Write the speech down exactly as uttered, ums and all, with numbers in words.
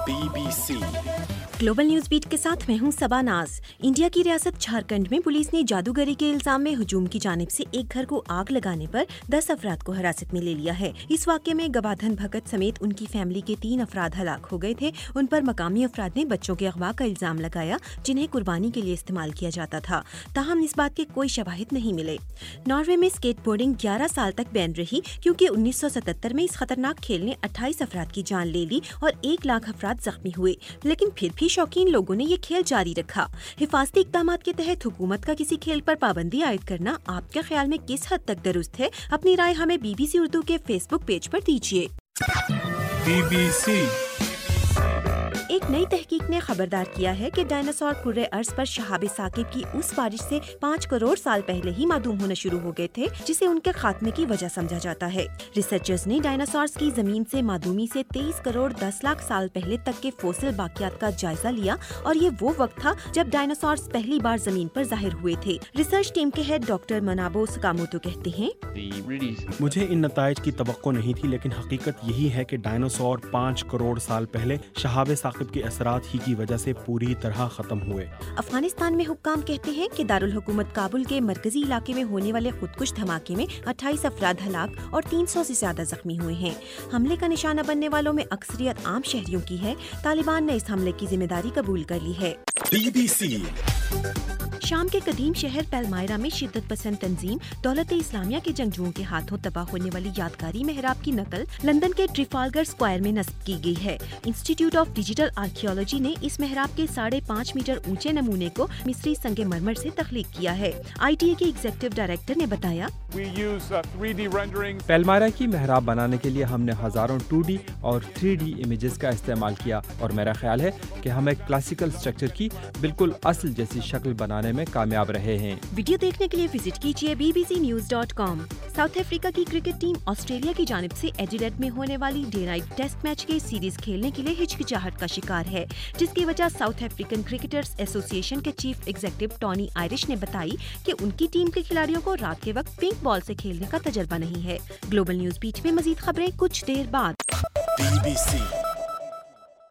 Be B C global news beat کے ساتھ میں ہوں سبا ناز۔ انڈیا کی ریاست جھارکھنڈ میں پولیس نے جادوگری کے الزام میں ہجوم کی جانب سے ایک گھر کو آگ لگانے پر دس افراد کو حراست میں لے لیا ہے۔ اس واقعے میں گبادھن بھگت سمیت ان کی فیملی کے تین افراد ہلاک ہو گئے تھے۔ ان پر مقامی افراد نے بچوں کے اغوا کا الزام لگایا جنہیں قربانی کے لیے استعمال کیا جاتا تھا، تاہم اس بات کے کوئی شواہد نہیں ملے۔ ناروے میں اسکیٹ بورڈنگ گیارہ سال تک بین رہی کیونکہ انیس سو ستہتر میں اس خطرناک کھیل نے اٹھائیس افراد کی جان لے لی اور ایک لاکھ افراد زخمی ہوئے، لیکن پھر بھی شوقین لوگوں نے یہ کھیل جاری رکھا۔ حفاظتی اقدامات کے تحت حکومت کا کسی کھیل پر پابندی عائد کرنا آپ کے خیال میں کس حد تک درست ہے؟ اپنی رائے ہمیں بی بی سی اردو کے فیس بک پیج پر دیجیے۔ بی بی سی ایک نئی تحقیق نے خبردار کیا ہے کہ ڈائناسور کرۂ ارض پر شہاب ثاقب کی اس بارش سے پانچ کروڑ سال پہلے ہی معدوم ہونا شروع ہو گئے تھے، جسے ان کے خاتمے کی وجہ سمجھا جاتا ہے۔ ریسرچرز نے ڈائناسورز کی زمین سے معدومی سے تیئیس کروڑ دس لاکھ سال پہلے تک کے فوسل باقیات کا جائزہ لیا اور یہ وہ وقت تھا جب ڈائناسورز پہلی بار زمین پر ظاہر ہوئے تھے۔ ریسرچ ٹیم کے ہیڈ ڈاکٹر منابو سکاموتو کہتے ہیں، مجھے ان نتائج کی توقع نہیں تھی، لیکن حقیقت یہی ہے کہ ڈائناسور پانچ کروڑ سال پہلے شہاب ثاقب کے اثرات ہی کی وجہ سے پوری طرح ختم ہوئے۔ افغانستان میں حکام کہتے ہیں کہ دارالحکومت کابل کے مرکزی علاقے میں ہونے والے خودکش دھماکے میں اٹھائیس افراد ہلاک اور تین سو سے زیادہ زخمی ہوئے ہیں۔ حملے کا نشانہ بننے والوں میں اکثریت عام شہریوں کی ہے۔ طالبان نے اس حملے کی ذمہ داری قبول کر لی ہے۔ بی بی سی شام کے قدیم شہر پیلمائرا میں شدت پسند تنظیم دولت اسلامیہ کے جنگجوؤں کے ہاتھوں تباہ ہونے والی یادگاری محراب کی نقل لندن کے ٹریفالگر اسکوائر میں نصب کی گئی ہے۔ انسٹیٹیوٹ آف ڈیجیٹل آرکیالوجی نے اس محراب کے ساڑھے پانچ میٹر اونچے نمونے کو مصری سنگ مرمر سے تخلیق کیا ہے۔ آئی ٹی اے کے ایگزیکٹو ڈائریکٹر نے بتایا، پیلمائرا کی محراب بنانے کے لیے ہم نے ہزاروں ٹو ڈی اور تھری ڈی امیجز کا استعمال کیا اور میرا خیال ہے کہ ہم ایک کلاسیکل اسٹرکچر کی بالکل اصل جیسی شکل بنانے میں کامیاب رہے ہیں۔ ویڈیو دیکھنے کے لیے وزٹ کیجیے B B C news dot com. South Africa کی کرکٹ ٹیم آسٹریلیا کی جانب سے ایڈیلیڈ میں ہونے والی ڈے نائٹ ٹیسٹ میچ کے سیریز کھیلنے کے لیے ہچکچاہٹ کا شکار ہے، جس کی وجہ ساؤتھ افریقن کرکٹرز ایسوسی ایشن کے چیف ایگزیکٹو ٹونی آئرش نے بتائی کہ ان کی ٹیم کے کھلاڑیوں کو رات کے وقت پنک بال سے کھیلنے کا تجربہ نہیں ہے۔ گلوبل نیوز بیٹ میں مزید خبریں کچھ دیر بعد۔ Be B C